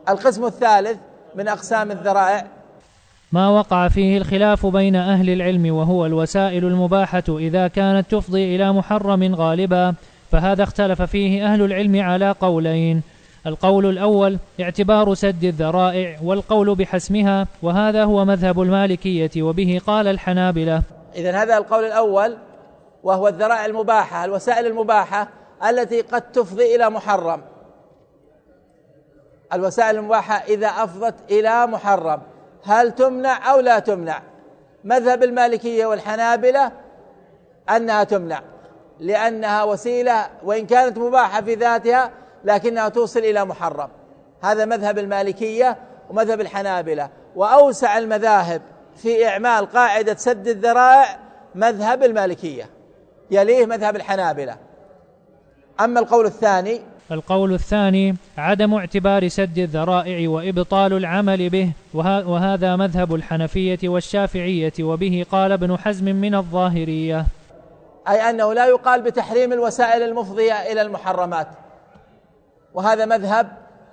القسم الثالث من أقسام الذرائع ما وقع فيه الخلاف بين أهل العلم، وهو الوسائل المباحة إذا كانت تفضي إلى محرم غالبا، فهذا اختلف فيه أهل العلم على قولين: القول الأول اعتبار سد الذرائع، والقول بحسمها، وهذا هو مذهب المالكية، وبه قال الحنابلة. إذن هذا القول الأول، وهو الذرائع المباحة، الوسائل المباحة التي قد تفضي إلى محرم. الوسائل المباحة إذا أفضت إلى محرم هل تمنع أو لا تمنع؟ مذهب المالكية والحنابلة أنها تمنع، لأنها وسيلة وإن كانت مباحة في ذاتها لكنها توصل إلى محرم. هذا مذهب المالكية ومذهب الحنابلة. وأوسع المذاهب في إعمال قاعدة سد الذرائع مذهب المالكية، يليه مذهب الحنابلة. أما القول الثاني عدم اعتبار سد الذرائع وإبطال العمل به، وهذا مذهب الحنفية والشافعية، وبه قال ابن حزم من الظاهرية، أي أنه لا يقال بتحريم الوسائل المفضية إلى المحرمات. وهذا مذهب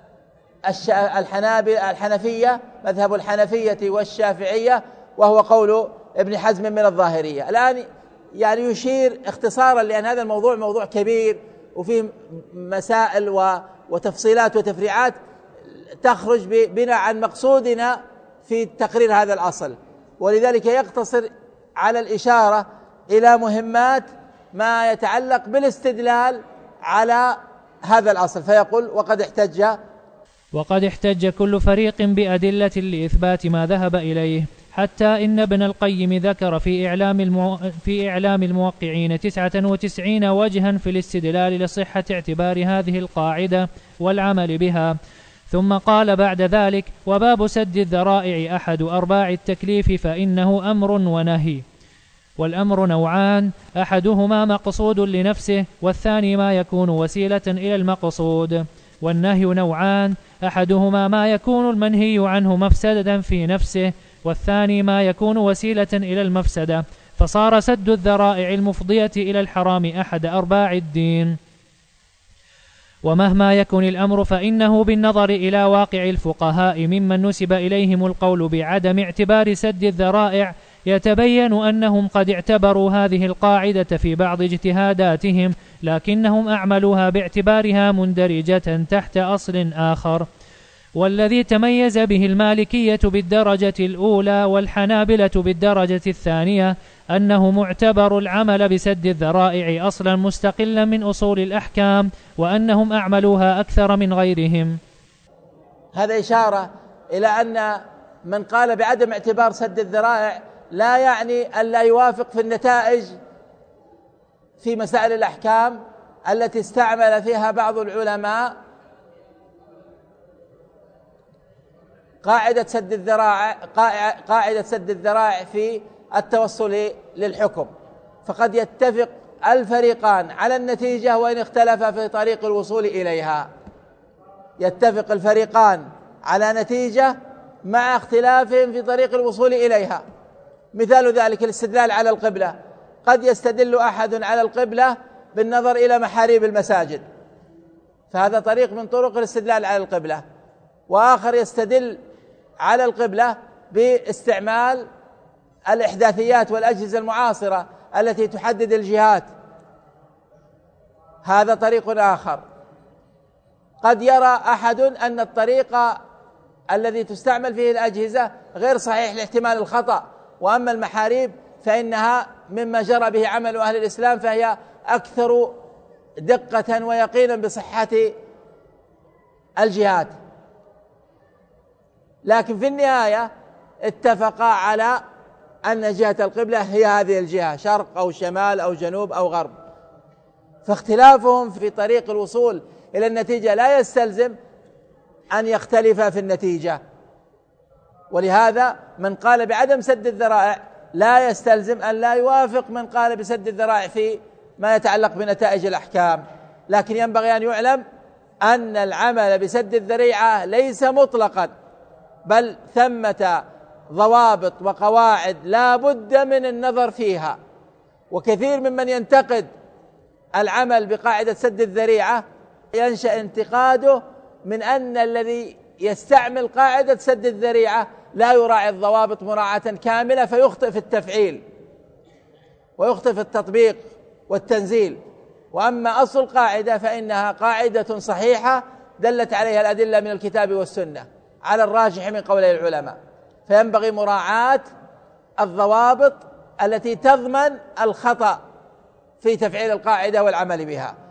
الحنفية، مذهب الحنفية والشافعية، وهو قول ابن حزم من الظاهرية. الآن يعني يشير اختصارا، لأن هذا الموضوع موضوع كبير وفيه مسائل وتفصيلات وتفريعات تخرج بنا عن مقصودنا في تقرير هذا الأصل، ولذلك يقتصر على الإشارة إلى مهمات ما يتعلق بالاستدلال على هذا الأصل، فيقول: وقد احتج كل فريق بأدلة لإثبات ما ذهب إليه، حتى إن ابن القيم ذكر في إعلام الموقعين 99 وجها في الاستدلال لصحة اعتبار هذه القاعدة والعمل بها، ثم قال بعد ذلك: وباب سد الذرائع أحد أرباع التكليف، فإنه أمر ونهي، والأمر نوعان: أحدهما مقصود لنفسه، والثاني ما يكون وسيلة إلى المقصود، والنهي نوعان: أحدهما ما يكون المنهي عنه مفسدة في نفسه، والثاني ما يكون وسيلة إلى المفسدة، فصار سد الذرائع المفضية إلى الحرام أحد أرباع الدين. ومهما يكن الأمر فإنه بالنظر إلى واقع الفقهاء ممن نسب إليهم القول بعدم اعتبار سد الذرائع يتبين أنهم قد اعتبروا هذه القاعدة في بعض اجتهاداتهم، لكنهم أعملوها باعتبارها مندرجة تحت أصل آخر. والذي تميز به المالكية بالدرجة الأولى والحنابلة بالدرجة الثانية أنه معتبر العمل بسد الذرائع أصلا مستقلا من أصول الأحكام، وأنهم أعملوها أكثر من غيرهم. هذا إشارة إلى أن من قال بعدم اعتبار سد الذرائع لا يعني أن لا يوافق في النتائج في مسائل الأحكام التي استعمل فيها بعض العلماء قاعدة سد الذرائع في التوصل للحكم. فقد يتفق الفريقان على النتيجة وإن اختلفا في طريق الوصول إليها. يتفق الفريقان على نتيجة مع اختلافهم في طريق الوصول إليها. مثال ذلك الاستدلال على القبلة، قد يستدل أحد على القبلة بالنظر إلى محاريب المساجد، فهذا طريق من طرق الاستدلال على القبلة، وآخر يستدل على القبلة باستعمال الإحداثيات والأجهزة المعاصرة التي تحدد الجهات، هذا طريق آخر. قد يرى أحد أن الطريق الذي تستعمل فيه الأجهزة غير صحيح لاحتمال الخطأ، وأما المحاريب فإنها مما جرى به عمل أهل الإسلام، فهي أكثر دقة ويقينا بصحة الجهات. لكن في النهاية اتفقا على أن جهة القبلة هي هذه الجهة، شرق أو شمال أو جنوب أو غرب. فاختلافهم في طريق الوصول إلى النتيجة لا يستلزم أن يختلف في النتيجة، ولهذا من قال بعدم سد الذرائع لا يستلزم أن لا يوافق من قال بسد الذرائع في ما يتعلق بنتائج الأحكام. لكن ينبغي أن يعلم أن العمل بسد الذريعة ليس مطلقا، بل ثمة ضوابط وقواعد لا بد من النظر فيها. وكثير ممن ينتقد العمل بقاعدة سد الذريعة ينشأ انتقاده من أن الذي يستعمل قاعدة سد الذريعة لا يراعي الضوابط مراعاة كاملة فيخطئ في التفعيل ويخطئ في التطبيق والتنزيل. وأما أصل القاعدة فإنها قاعدة صحيحة دلت عليها الأدلة من الكتاب والسنة على الراجح من قولي العلماء، فينبغي مراعاة الضوابط التي تضمن الخطأ في تفعيل القاعدة والعمل بها.